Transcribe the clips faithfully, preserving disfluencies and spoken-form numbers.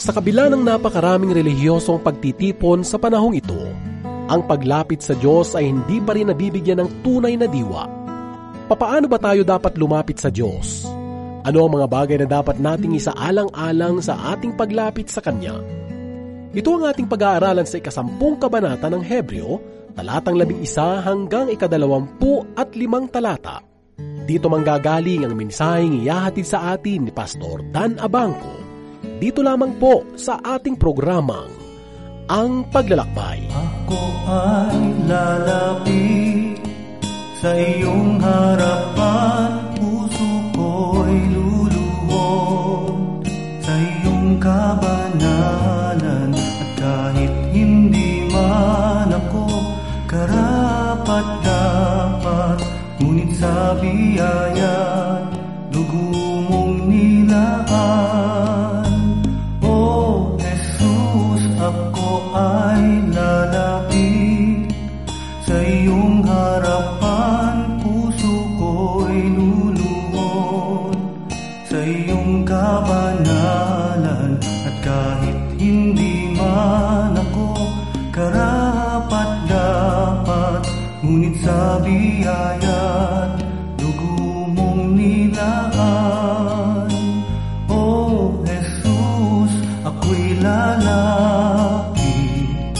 Sa kabila ng napakaraming relihiyosong pagtitipon sa panahong ito, ang paglapit sa Diyos ay hindi pa rin nabibigyan ng tunay na diwa. Papaano ba tayo dapat lumapit sa Diyos? Ano ang mga bagay na dapat nating isaalang-alang sa ating paglapit sa Kanya? Ito ang ating pag-aaralan sa ikasampung kabanata ng Hebreo, talatang labing isa hanggang ikadalawampu at limang talata. Dito manggagaling ang mensaheng ihahatid sa atin ni Pastor Dan Abangco. Dito lamang po sa ating programang Ang Paglalakbay. Ako ay lalapit sa iyong harapan, puso ko'y luluhod sa iyong kabanalan. At kahit hindi man ako karapat dapat, ngunit sa biyaya dugo mong nilaan. O Jesus, ako ay lalapit sa iyong harapan, puso ko'y luluhod sa iyong kabanalan. At kahit hindi man ako karapat dapat, ngunit sa biyaya't dugo mong nilaan. O Jesus, ako'y lalapit,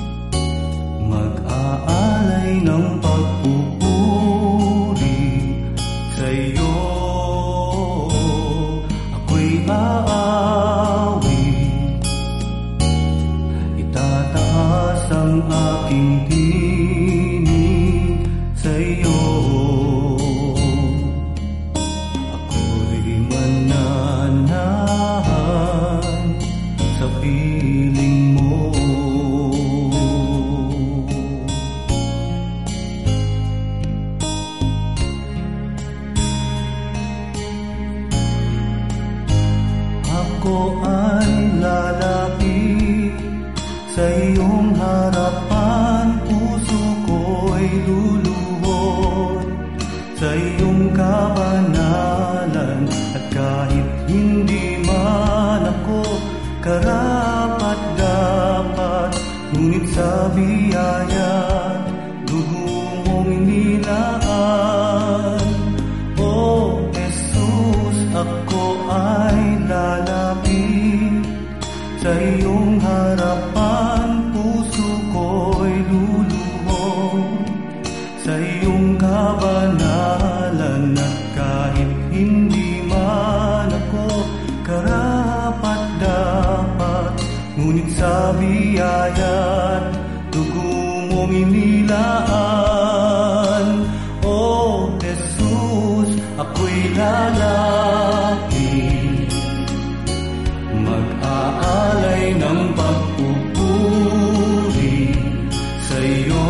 mag-aalay ng pagpupuri sa iyo. Ako'y aawit, itataas ang aking tinig sa iyo. Ako'y mananahan sa piling mo. Ako ay lalapit sa iyong harapan, puso ko'y luluhod sa iyong kabanalan. At kahit hindi man ako karapat dapat, ngunit sa biyaya dugo mong nilaan. O Jesus, ako ay lalapit sa iyong harapan, puso ko'y luluhod sa iyong kabanalan. At kahit hindi man ako karapat dapat, ngunit sa biyaya't dugo mong inilaan. O Jesus, ako'y lalapit, mag-aalay ng pagpupuri sa iyo.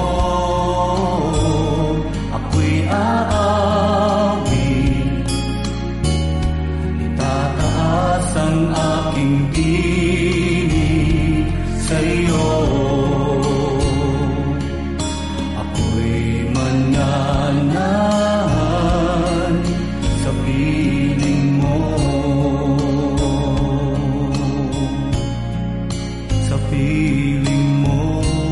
Ako'y aawit, itataas ang aking tinig sa iyo. Ako'y mananahan sa piling mo, sa piling mo,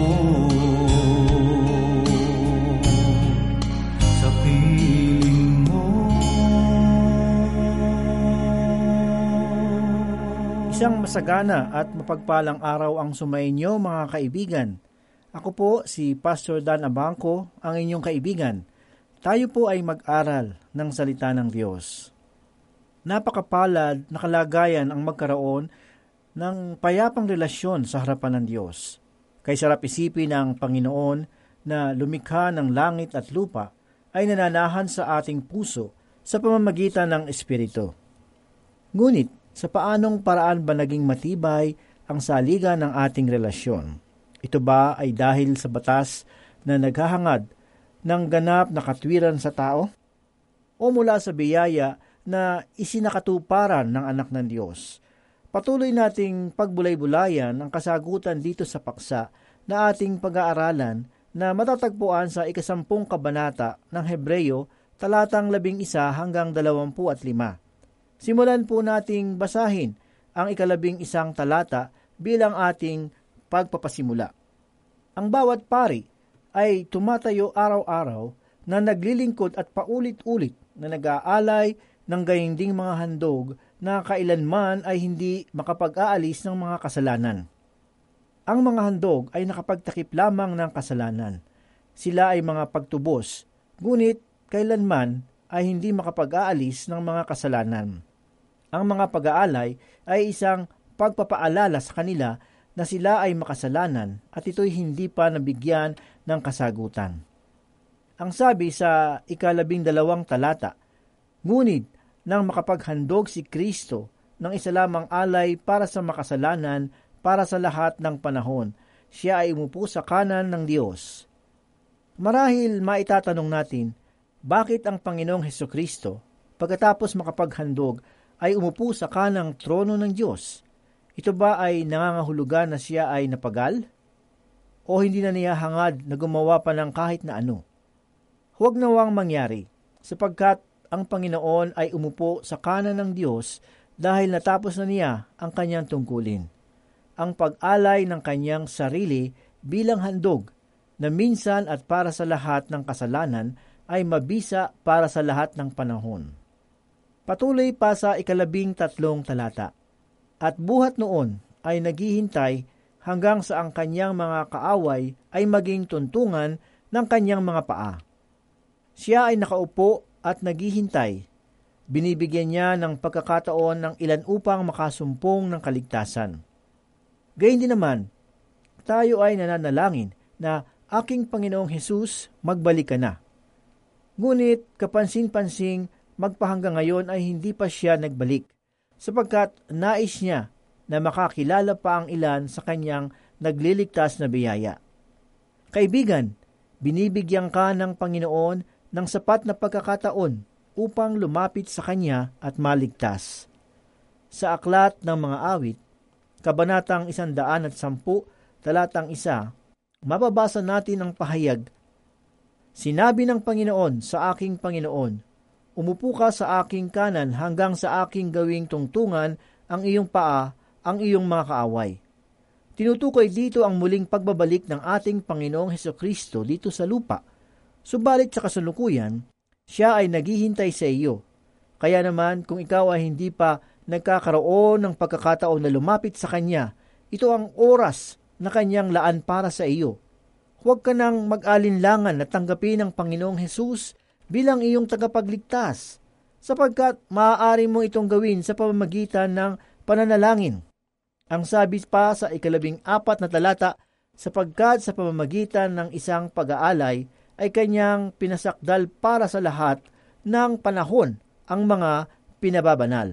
sa piling mo. Isang masagana at mapagpalang araw ang sumainyo, mga kaibigan. Ako po si Pastor Dan Abangco, ang inyong kaibigan. Tayo po ay mag-aral ng salita ng Diyos. Napakapalad na kalagayan ang magkaroon ng payapang relasyon sa harapan ng Diyos. Kay sarap isipin ng Panginoon na lumikha ng langit at lupa ay nananahan sa ating puso sa pamamagitan ng Espiritu. Ngunit, sa paanong paraan ba naging matibay ang saligan ng ating relasyon? Ito ba ay dahil sa batas na naghahangad ng ganap na katwiran sa tao? O mula sa biyaya na isinakatuparan ng anak ng Diyos? Patuloy nating pagbulay-bulayan ang kasagutan dito sa paksa na ating pag-aaralan na matatagpuan sa ikasampung kabanata ng Hebreo, talatang labing isa hanggang dalawampu at lima. Simulan po nating basahin ang ikalabing isang talata bilang ating pagpapasimula. Ang bawat pari ay tumatayo araw-araw na naglilingkod at paulit-ulit na nag-aalay ng gayunding mga handog na kailanman ay hindi makapag-aalis ng mga kasalanan. Ang mga handog ay nakapagtakip lamang ng kasalanan. Sila ay mga pagtubos, ngunit kailanman ay hindi makapag-aalis ng mga kasalanan. Ang mga pag-aalay ay isang pagpapaalala sa kanila na sila ay makasalanan at ito'y hindi pa nabigyan ng kasagutan. Ang sabi sa ikalabing dalawang talata, ngunit nang makapaghandog si Kristo ng isa lamang alay para sa makasalanan para sa lahat ng panahon, siya ay umupo sa kanan ng Diyos. Marahil maitatanong natin, bakit ang Panginoong Hesukristo, pagkatapos makapaghandog, ay umupo sa kanang trono ng Diyos? Ito ba ay nangangahulugan na siya ay napagal? O hindi na niya hangad na gumawa pa ng kahit na ano? Huwag nawang mangyari, sapagkat ang Panginoon ay umupo sa kanan ng Diyos dahil natapos na niya ang kanyang tungkulin. Ang pag-alay ng kanyang sarili bilang handog na minsan at para sa lahat ng kasalanan ay mabisa para sa lahat ng panahon. Patuloy pa sa ikalabing tatlong talata. At buhat noon ay naghihintay hanggang sa ang kanyang mga kaaway ay maging tuntungan ng kanyang mga paa. Siya ay nakaupo at naghihintay. Binibigyan niya ng pagkakataon ng ilan upang makasumpong ng kaligtasan. Gayun din naman, tayo ay nananalangin na aking Panginoong Hesus, magbalik ka na. Ngunit kapansin-pansing magpahanggang ngayon ay hindi pa siya nagbalik, sapagkat nais niya na makakilala pa ang ilan sa kanyang nagliligtas na biyaya. Kaibigan, binibigyan ka ng Panginoon ng sapat na pagkakataon upang lumapit sa Kanya at maligtas. Sa aklat ng mga awit, kabanatang isandaan at sampu, talatang isa, mababasa natin ang pahayag, sinabi ng Panginoon sa aking Panginoon, umupo ka sa aking kanan hanggang sa aking gawing tungtungan ang iyong paa, ang iyong mga kaaway. Tinutukoy dito ang muling pagbabalik ng ating Panginoong Hesukristo dito sa lupa. Subalit sa kasalukuyan, siya ay naghihintay sa iyo. Kaya naman kung ikaw ay hindi pa nagkakaroon ng pagkakataon na lumapit sa Kanya, ito ang oras na Kanyang laan para sa iyo. Huwag ka nang mag-alinlangan na tanggapin ang Panginoong Hesus bilang iyong tagapagligtas, sapagkat maaari mo itong gawin sa pamamagitan ng pananalangin. Ang sabi pa sa ikalabing apat na talata, sapagkat sa pamamagitan ng isang pag-aalay ay kanyang pinasakdal para sa lahat ng panahon ang mga pinababanal.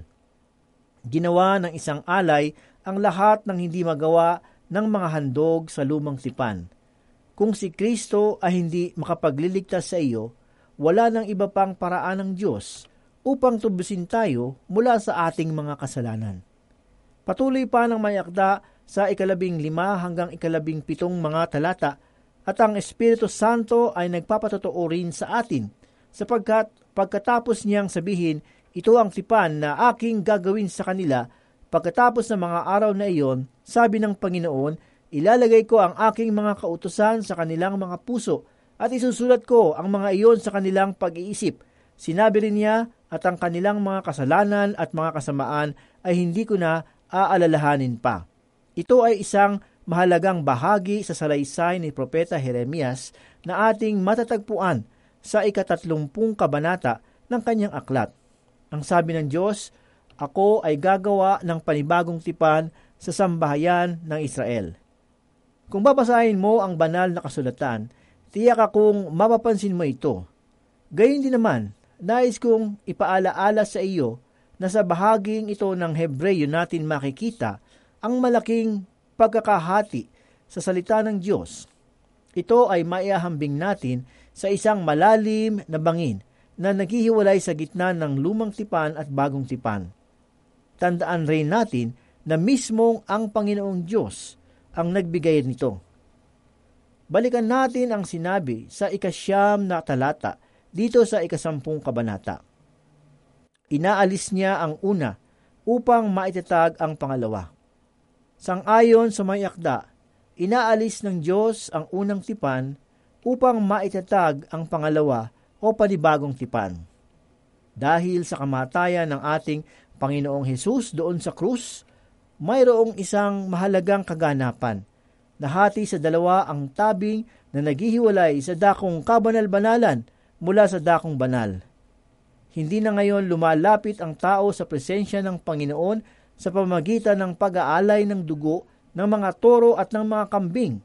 Ginawa ng isang alay ang lahat ng hindi magawa ng mga handog sa lumang tipan. Kung si Kristo ay hindi makapagliligtas sa iyo, wala nang iba pang paraan ng Diyos upang tubusin tayo mula sa ating mga kasalanan. Patuloy pa ng mayakda sa ikalabing lima hanggang ikalabing pitong mga talata, at ang Espiritu Santo ay nagpapatotoo rin sa atin, sapagkat pagkatapos niyang sabihin, ito ang tipan na aking gagawin sa kanila, pagkatapos ng mga araw na iyon, sabi ng Panginoon, ilalagay ko ang aking mga kautusan sa kanilang mga puso, at isusulat ko ang mga iyon sa kanilang pag-iisip. Sinabi rin niya, at ang kanilang mga kasalanan at mga kasamaan ay hindi ko na aalalahanin pa. Ito ay isang mahalagang bahagi sa salaysay ni Propeta Jeremias na ating matatagpuan sa ikatatlumpung kabanata ng kanyang aklat. Ang sabi ng Diyos, ako ay gagawa ng panibagong tipan sa sambahayan ng Israel. Kung babasahin mo ang banal na kasulatan, tiyak akong mapapansin mo ito. Gayun din naman, nais kong ipaalaala sa iyo na sa bahaging ito ng Hebreyo natin makikita ang malaking pagkakahati sa salita ng Diyos. Ito ay maiahambing natin sa isang malalim na bangin na naghihiwalay sa gitna ng lumang tipan at bagong tipan. Tandaan rin natin na mismong ang Panginoong Diyos ang nagbigay nito. Balikan natin ang sinabi sa ikasyam na talata dito sa ikasampung kabanata. Inaalis niya ang una upang maitatag ang pangalawa. Sang-ayon sa may akda, inaalis ng Diyos ang unang tipan upang maitatag ang pangalawa o panibagong tipan. Dahil sa kamatayan ng ating Panginoong Hesus doon sa krus, mayroong isang mahalagang kaganapan. Nahati sa dalawa ang tabing na naghihiwalay sa dakong kabanal-banalan mula sa dakong banal. Hindi na ngayon lumalapit ang tao sa presensya ng Panginoon sa pamamagitan ng pag-aalay ng dugo ng mga toro at ng mga kambing,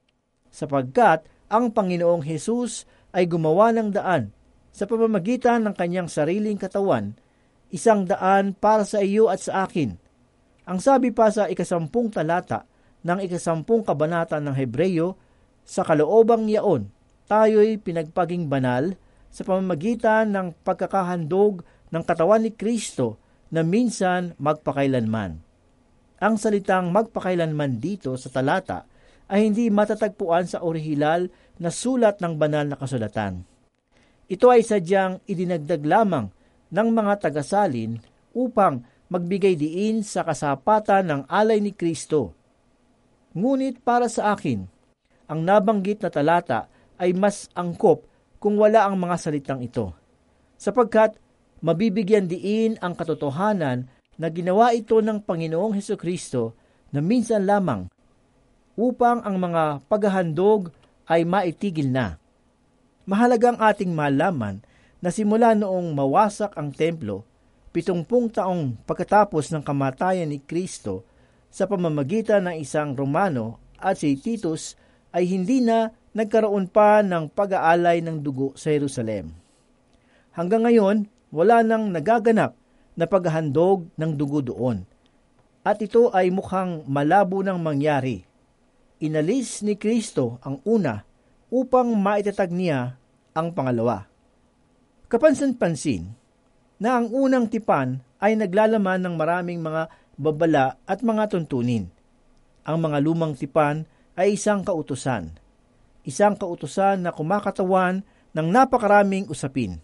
sapagkat ang Panginoong Hesus ay gumawa ng daan sa pamamagitan ng kanyang sariling katawan, isang daan para sa iyo at sa akin. Ang sabi pa sa ikasampung talata ng ikasampung kabanata ng Hebreyo, sa kaloobang yaon, tayo'y pinagpaging banal sa pamamagitan ng pagkakahandog ng katawan ni Kristo na minsan magpakailanman. Ang salitang magpakailanman dito sa talata ay hindi matatagpuan sa orihinal na sulat ng banal na kasulatan. Ito ay sadyang idinagdag lamang ng mga tagasalin upang magbigay diin sa kasapatan ng alay ni Kristo. Ngunit para sa akin, ang nabanggit na talata ay mas angkop kung wala ang mga salitang ito, sapagkat mabibigyan diin ang katotohanan na ginawa ito ng Panginoong Hesukristo na minsan lamang upang ang mga paghahandog ay maitigil na. Mahalagang ating malaman na simula noong mawasak ang templo, pitungpung taong pagkatapos ng kamatayan ni Kristo sa pamamagitan ng isang Romano at si Titus, ay hindi na nagkaroon pa ng pag-aalay ng dugo sa Jerusalem. Hanggang ngayon, wala nang nagaganap na paghahandog ng dugo doon. At ito ay mukhang malabo nang mangyari. Inalis ni Kristo ang una upang maitatag niya ang pangalawa. Kapansin-pansin na ang unang tipan ay naglalaman ng maraming mga babala at mga tuntunin. Ang mga lumang tipan ay isang kautusan. Isang kautusan na kumakatawan ng napakaraming usapin.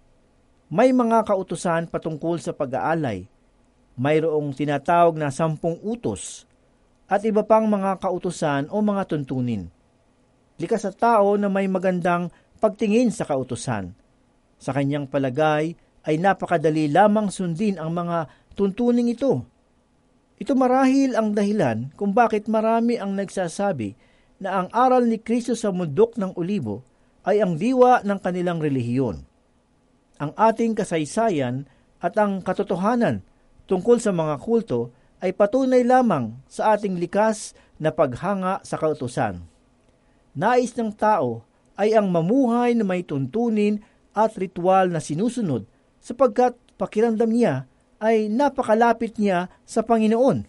May mga kautusan patungkol sa pag-aalay, mayroong tinatawag na sampung utos, at iba pang mga kautusan o mga tuntunin. Likas sa tao na may magandang pagtingin sa kautusan. Sa kanyang palagay ay napakadali lamang sundin ang mga tuntuning ito. Ito marahil ang dahilan kung bakit marami ang nagsasabi na ang aral ni Kristo sa Mundok ng Olibo ay ang diwa ng kanilang relihiyon. Ang ating kasaysayan at ang katotohanan tungkol sa mga kulto ay patunay lamang sa ating likas na paghanga sa kautusan. Nais ng tao ay ang mamuhay na may tuntunin at ritual na sinusunod sapagkat pakiramdam niya ay napakalapit niya sa Panginoon.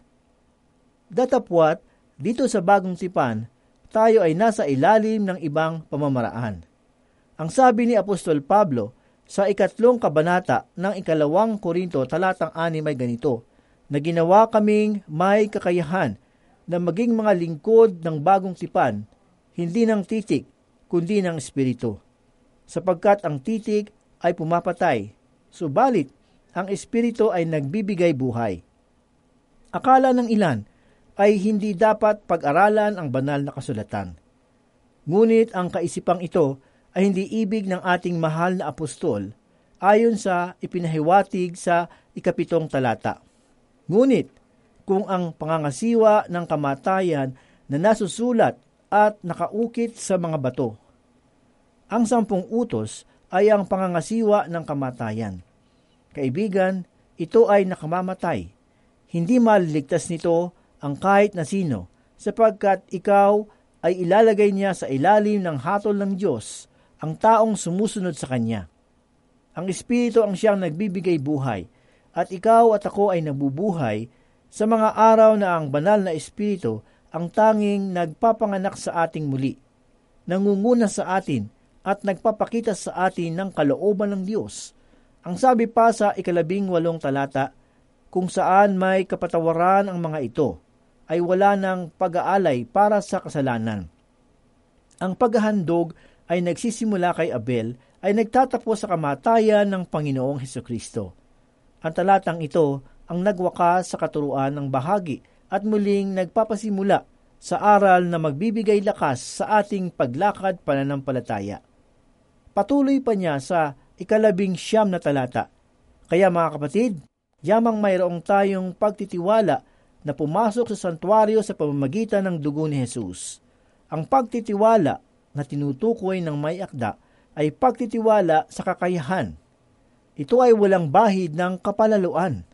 Datapwat, dito sa bagong tipan, tayo ay nasa ilalim ng ibang pamamaraan. Ang sabi ni Apostol Pablo sa ikatlong kabanata ng ikalawang Korinto talatang anim ay ganito, na ginawa kaming may kakayahan na maging mga lingkod ng bagong tipan, hindi ng titik, kundi ng espiritu. Sapagkat ang titik ay pumapatay, subalit ang espiritu ay nagbibigay buhay. Akala ng ilan ay hindi dapat pag-aralan ang banal na kasulatan. Ngunit ang kaisipang ito ay hindi ibig ng ating mahal na apostol ayon sa ipinahiwatig sa ikapitong talata. Ngunit kung ang pangangasiwa ng kamatayan na nasusulat at nakaukit sa mga bato, ang sampung utos ay ang pangangasiwa ng kamatayan. Kaibigan, ito ay nakamamatay. Hindi maliligtas nito ang kahit na sino, sapagkat ikaw ay ilalagay niya sa ilalim ng hatol ng Diyos, ang taong sumusunod sa Kanya. Ang Espiritu ang siyang nagbibigay buhay, at ikaw at ako ay nabubuhay sa mga araw na ang banal na Espiritu ang tanging nagpapanganak sa ating muli, nangunguna sa atin at nagpapakita sa atin ng kalooban ng Diyos. Ang sabi pa sa ikalabing walong talata, kung saan may kapatawaran ang mga ito, ay wala ng pag-aalay para sa kasalanan. Ang paghahandog ay nagsisimula kay Abel ay nagtatapos sa kamatayan ng Panginoong Hesukristo. Ang talatang ito ang nagwakas sa katuruan ng bahagi at muling nagpapasimula sa aral na magbibigay lakas sa ating paglakad pananampalataya. Patuloy pa niya sa ikalabing siyam na talata. Kaya mga kapatid, yamang mayroong tayong pagtitiwala na pumasok sa santuario sa pamamagitan ng dugo ni Jesus. Ang pagtitiwala na tinutukoy ng may akda ay pagtitiwala sa kakayahan. Ito ay walang bahid ng kapalaluan.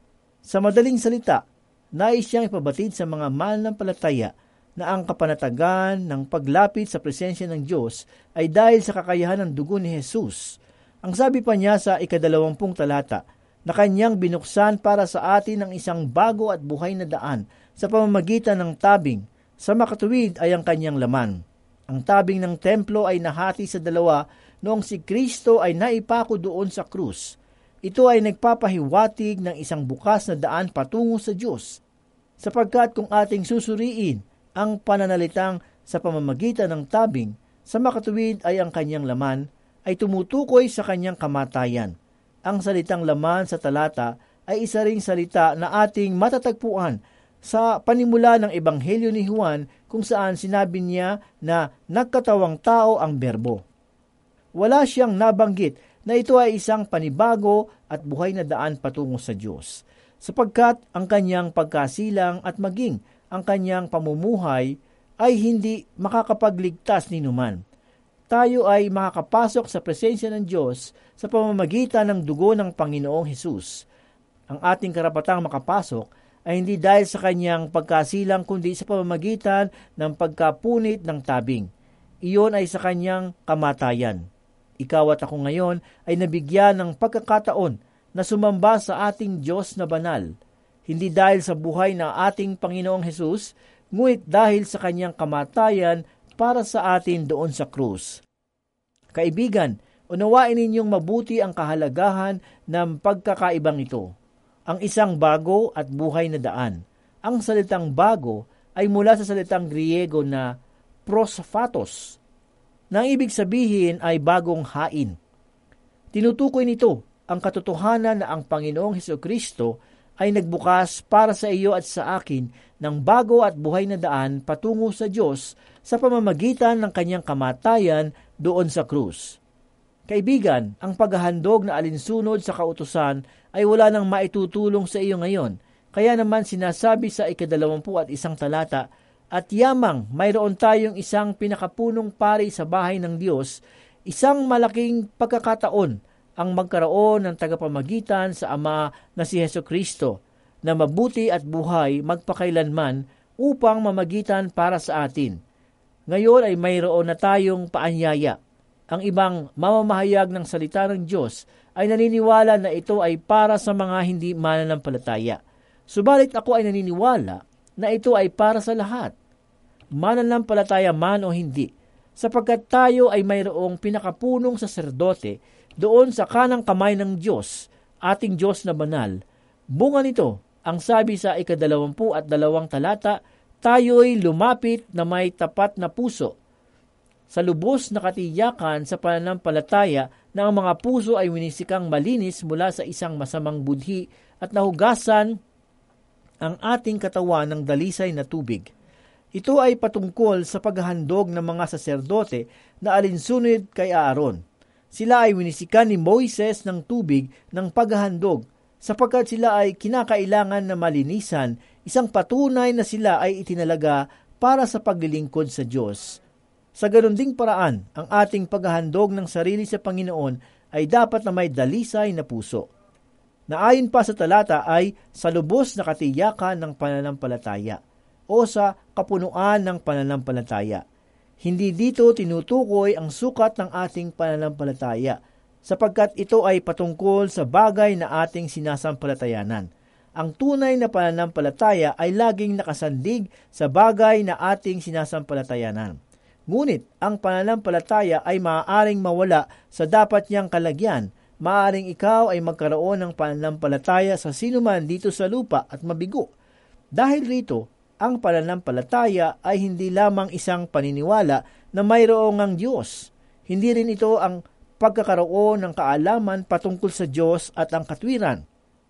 Sa madaling salita, nais siyang ipabatid sa mga mananampalataya na ang kapanatagan ng paglapit sa presensya ng Diyos ay dahil sa kakayahan ng dugo ni Jesus. Ang sabi pa niya sa ikadalawampung talata, na kanyang binuksan para sa atin ang isang bago at buhay na daan sa pamamagitan ng tabing. Sa makatuwid ay ang kanyang laman. Ang tabing ng templo ay nahati sa dalawa noong si Kristo ay naipako doon sa krus. Ito ay nagpapahiwatig ng isang bukas na daan patungo sa Diyos. Sapagkat kung ating susuriin ang pananalitang sa pamamagitan ng tabing, sa makatuwid ay ang kanyang laman, ay tumutukoy sa kanyang kamatayan. Ang salitang laman sa talata ay isa ring salita na ating matatagpuan sa panimula ng Ebanghelyo ni Juan kung saan sinabi niya na nagkatawang tao ang berbo. Wala siyang nabanggit na ito ay isang panibago at buhay na daan patungo sa Diyos, sapagkat ang kanyang pagkasilang at maging ang kanyang pamumuhay ay hindi makakapagligtas ni numan. Tayo ay makakapasok sa presensya ng Diyos sa pamamagitan ng dugo ng Panginoong Hesus. Ang ating karapatang makapasok ay hindi dahil sa kanyang pagkasilang kundi sa pamamagitan ng pagkapunit ng tabing. Iyon ay sa kanyang kamatayan. Ikaw at ako ngayon ay nabigyan ng pagkakataon na sumamba sa ating Diyos na banal. Hindi dahil sa buhay ng ating Panginoong Hesus, ngunit dahil sa kanyang kamatayan para sa atin doon sa krus. Kaibigan, unawain ninyong mabuti ang kahalagahan ng pagkakaibang ito. Ang isang bago at buhay na daan. Ang salitang bago ay mula sa salitang Griego na prosphatos, na ibig sabihin ay bagong hain. Tinutukoy nito ang katotohanan na ang Panginoong Hesukristo ay nagbukas para sa iyo at sa akin ng bago at buhay na daan patungo sa Diyos sa pamamagitan ng kanyang kamatayan doon sa krus. Kaibigan, ang paghahandog na alinsunod sa kautusan ay wala nang maitutulong sa iyo ngayon. Kaya naman sinasabi sa ikadalawampu at isang talata, at yamang mayroon tayong isang pinakapunong pari sa bahay ng Diyos, isang malaking pagkakataon ang magkaroon ng tagapamagitan sa Ama na si Hesukristo, na mabuti at buhay magpakailanman upang mamagitan para sa atin. Ngayon ay mayroon na tayong paanyaya. Ang ibang mamamahayag ng salita ng Diyos ay naniniwala na ito ay para sa mga hindi mananampalataya. Subalit ako ay naniniwala na ito ay para sa lahat, mananampalataya man o hindi, sapagkat tayo ay mayroong pinakapunong saserdote doon sa kanang kamay ng Diyos, ating Diyos na banal. Bunga nito, ang sabi sa ikadalawampu at dalawang talata, tayo'y lumapit na may tapat na puso, sa lubos na katiyakan sa pananampalataya na ang mga puso ay winisikang malinis mula sa isang masamang budhi at nahugasan ang ating katawan ng dalisay na tubig. Ito ay patungkol sa paghahandog ng mga saserdote na alinsunod kay Aaron. Sila ay winisikan ni Moises ng tubig ng paghahandog sapagkat sila ay kinakailangan na malinisan, isang patunay na sila ay itinalaga para sa paglilingkod sa Diyos. Sa ganon ding paraan, ang ating paghahandog ng sarili sa Panginoon ay dapat na may dalisay na puso. Naayon pa sa talata ay sa lubos na katiyakan ng pananampalataya o sa kapunuan ng pananampalataya. Hindi dito tinutukoy ang sukat ng ating pananampalataya sapagkat ito ay patungkol sa bagay na ating sinasampalatayanan. Ang tunay na pananampalataya ay laging nakasandig sa bagay na ating sinasampalatayanan. Ngunit ang pananampalataya ay maaaring mawala sa dapat niyang kalagyan. Maaaring ikaw ay magkaroon ng pananampalataya sa sinuman dito sa lupa at mabigo. Dahil rito, ang pananampalataya ay hindi lamang isang paniniwala na mayroong ang Diyos. Hindi rin ito ang pagkakaroon ng kaalaman patungkol sa Diyos at ang katwiran.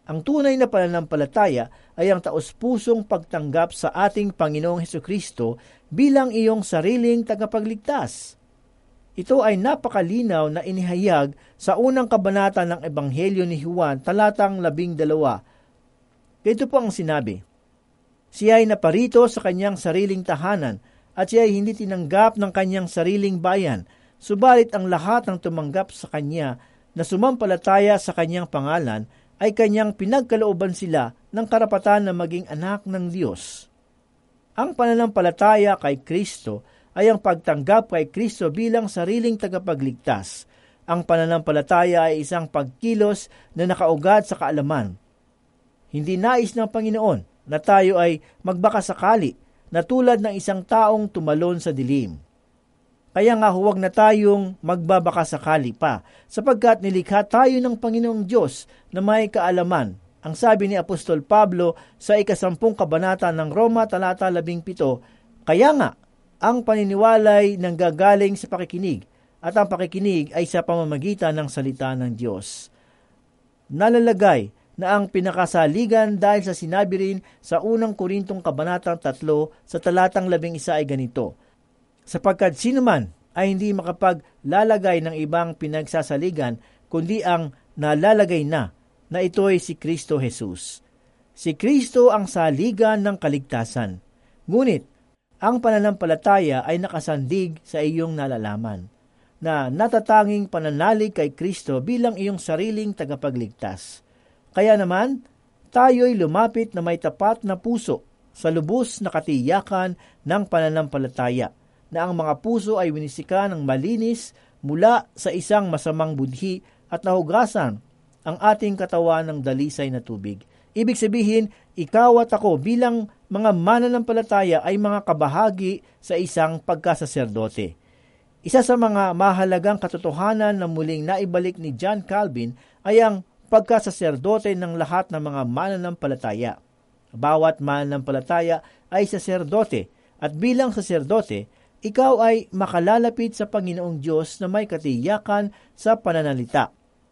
Ang tunay na pananampalataya ay ang taos-pusong pagtanggap sa ating Panginoong Hesukristo bilang iyong sariling tagapagligtas. Ito ay napakalinaw na inihayag sa unang kabanata ng Ebanghelyo ni Juan, talatang labing dalawa. Ito po ang sinabi, siya ay naparito sa kanyang sariling tahanan at siya ay hindi tinanggap ng kanyang sariling bayan, subalit ang lahat ng tumanggap sa kanya na sumampalataya sa kanyang pangalan ay kanyang pinagkalooban sila ng karapatan na maging anak ng Diyos. Ang pananampalataya kay Kristo ay ang pagtanggap kay Kristo bilang sariling tagapagligtas. Ang pananampalataya ay isang pagkilos na nakaugad sa kaalaman. Hindi nais ng Panginoon na tayo ay magbakasakali na tulad ng isang taong tumalon sa dilim. Kaya nga huwag na tayong magbabakasakali pa, sapagkat nilikha tayo ng Panginoong Diyos na may kaalaman. Ang sabi ni Apostol Pablo sa ikasampung kabanata ng Roma talata labing pito, kaya nga, ang paniniwalay nanggagaling sa pakikinig, at ang pakikinig ay sa pamamagitan ng salita ng Diyos. Nalalagay na ang pinakasaligan dahil sa sinabi rin sa unang Korintong kabanatang tatlo sa talatang labing isa ay ganito, sapagkat sino man ay hindi makapaglalagay ng ibang pinagsasaligan, kundi ang nalalagay na, na ito'y si Kristo Jesus. Si Kristo ang saligan ng kaligtasan. Ngunit, ang pananampalataya ay nakasandig sa iyong nalalaman, na natatanging pananalig kay Kristo bilang iyong sariling tagapagligtas. Kaya naman, tayo'y lumapit na may tapat na puso sa lubos na katiyakan ng pananampalataya, na ang mga puso ay winisika ng malinis mula sa isang masamang budhi at nahugasan ang ating katawan ng dalisay na tubig. Ibig sabihin, ikaw at ako bilang mga mananampalataya ay mga kabahagi sa isang pagkasaserdote. Isa sa mga mahalagang katotohanan na muling naibalik ni John Calvin ay ang pagkasaserdote ng lahat ng mga mananampalataya. Bawat mananampalataya ay saserdote, at bilang saserdote, ikaw ay makalalapit sa Panginoong Diyos na may katiyakan sa pananalita.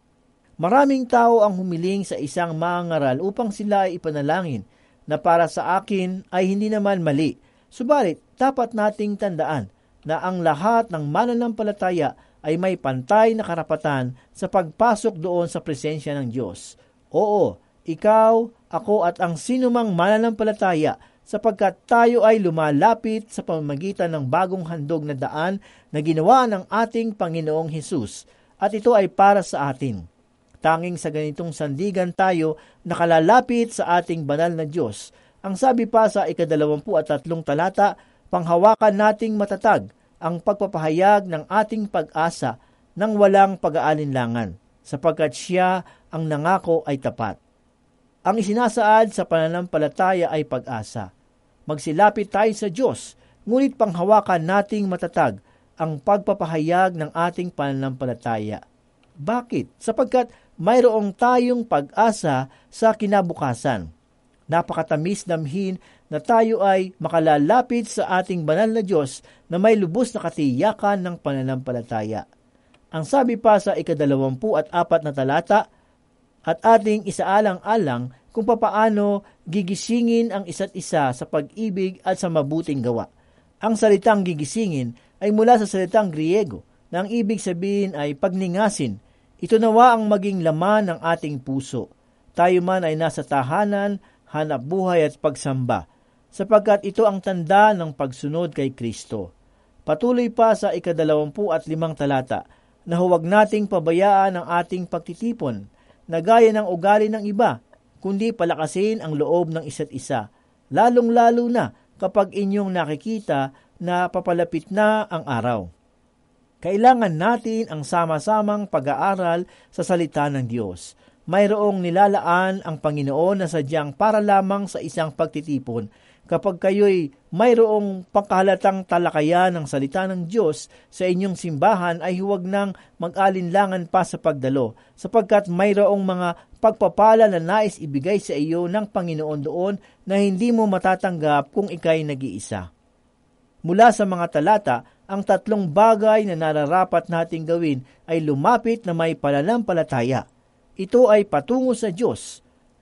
Maraming tao ang humiling sa isang mangaral upang sila ay ipanalangin na para sa akin ay hindi naman mali. Subalit, dapat nating tandaan na ang lahat ng mananampalataya ay may pantay na karapatan sa pagpasok doon sa presensya ng Diyos. Oo, ikaw, ako at ang sinumang mananampalataya, sapagkat tayo ay lumalapit sa pamamagitan ng bagong handog na daan na ginawa ng ating Panginoong Hesus, at ito ay para sa atin. Tanging sa ganitong sandigan tayo nakalalapit sa ating banal na Diyos. Ang sabi pa sa ikadalawampu at tatlong talata, panghawakan nating matatag ang pagpapahayag ng ating pag-asa ng walang pag-aalinlangan, sapagkat siya ang nangako ay tapat. Ang isinasaad sa pananampalataya ay pag-asa. Magsilapit tayo sa Diyos, ngunit panghawakan nating matatag ang pagpapahayag ng ating pananampalataya. Bakit? Sapagkat mayroong tayong pag-asa sa kinabukasan. Napakatamis damhin na tayo ay makalalapit sa ating banal na Diyos na may lubos na katiyakan ng pananampalataya. Ang sabi pa sa ikadalawampu at apat na talata, at ating isaalang-alang kung papaano gigisingin ang isa't isa sa pag-ibig at sa mabuting gawa. Ang salitang gigisingin ay mula sa salitang Griego na ang ibig sabihin ay pagningasin. Ito nawa ang maging laman ng ating puso. Tayo man ay nasa tahanan, hanap buhay at pagsamba, sapagkat ito ang tanda ng pagsunod kay Kristo. Patuloy pa sa ikadalawampu at limang talata na huwag nating pabayaan ang ating pagtitipon na gaya ng ugali ng iba, kundi palakasin ang loob ng isa't isa, lalong-lalo na kapag inyong nakikita na papalapit na ang araw. Kailangan natin ang sama-samang pag-aaral sa salita ng Diyos. Mayroong nilalaan ang Panginoon na sadyang para lamang sa isang pagtitipon. Kapag kayo'y mayroong pangkahalatang talakayan ng salita ng Diyos sa inyong simbahan, ay huwag nang mag-alinlangan pa sa pagdalo, sapagkat mayroong mga pagpapala na nais ibigay sa iyo ng Panginoon doon na hindi mo matatanggap kung ika'y nag-iisa. Mula sa mga talata, ang tatlong bagay na nararapat nating gawin ay lumapit na may pananampalataya. Ito ay patungo sa Diyos,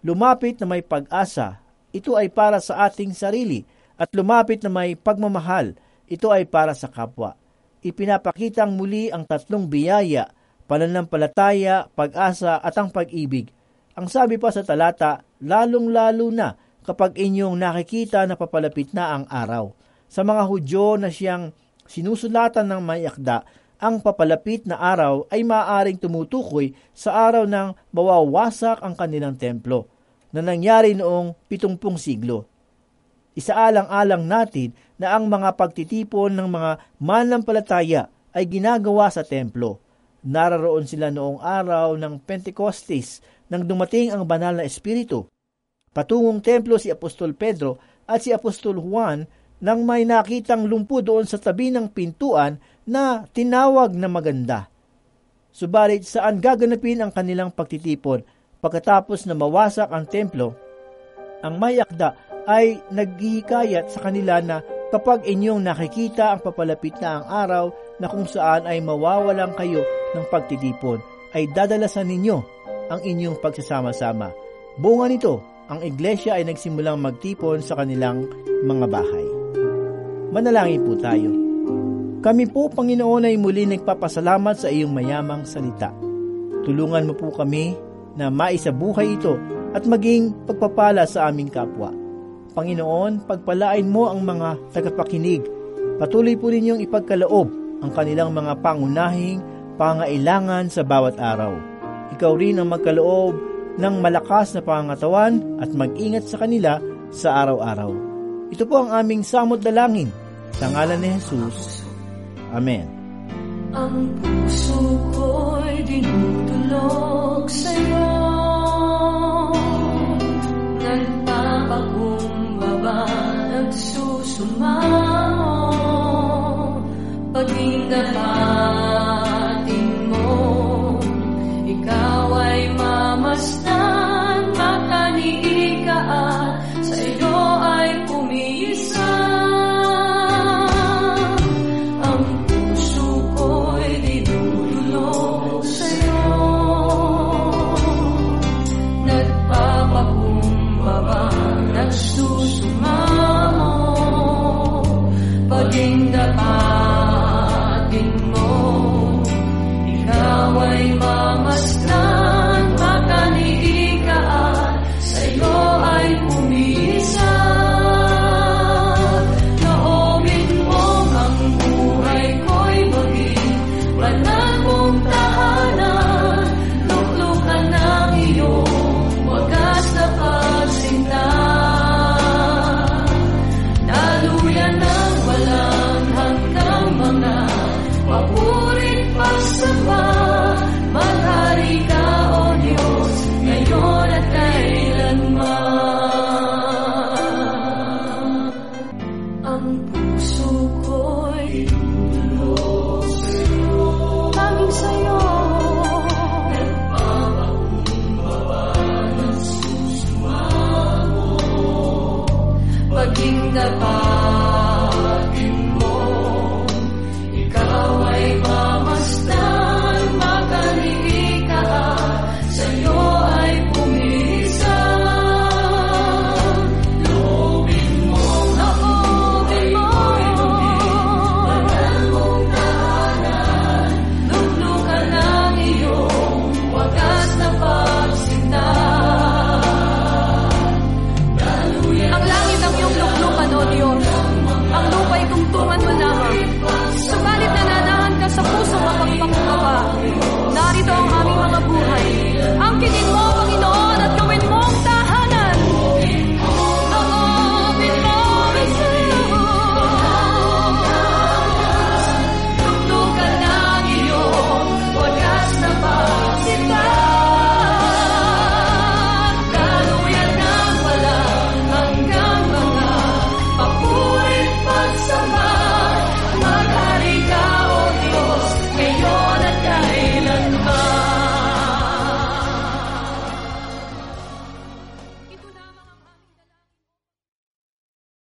Lumapit na may pag-asa, ito ay para sa ating sarili, at lumapit na may pagmamahal, ito ay para sa kapwa. Ipinapakitang muli ang tatlong biyaya, pananampalataya, pag-asa at ang pag-ibig. Ang sabi pa sa talata, lalong-lalo na kapag inyong nakikita na papalapit na ang araw. Sa mga Hudyo na siyang sinusulatan ng may akda, ang papalapit na araw ay maaaring tumutukoy sa araw ng mawawasak ang kanilang templo, na nangyari noong pitungpung siglo. Isaalang-alang natin na ang mga pagtitipon ng mga mananampalataya ay ginagawa sa templo. Nararoon sila noong araw ng Pentecostes nang dumating ang banal na espiritu. Patungong templo si Apostol Pedro at si Apostol Juan nang may nakitang lumpo doon sa tabi ng pintuan na tinawag na maganda. Subalit saan gaganapin ang kanilang pagtitipon pagkatapos na mawasak ang templo? Ang may akda ay naghihikayat sa kanila na kapag inyong nakikita ang papalapit na ang araw na kung saan ay mawawalan kayo ng pagtitipon, ay dadalasan ninyo ang inyong pagsasama-sama. Bunga nito, ang iglesia ay nagsimulang magtipon sa kanilang mga bahay. Manalangin po tayo. Kami po, Panginoon, ay muli nagpapasalamat sa iyong mayamang salita. Tulungan mo po kami na maisabuhay ito at maging pagpapala sa aming kapwa. Panginoon, pagpalain mo ang mga tagapakinig. Patuloy po ninyong ipagkaloob ang kanilang mga pangunahing pangailangan sa bawat araw. Ikaw rin ang magkaloob ng malakas na pangangatawan at mag-ingat sa kanila sa araw-araw. Ito po ang aming samot dalangin. Sa ngalan ni Jesus. Amen. Ang puso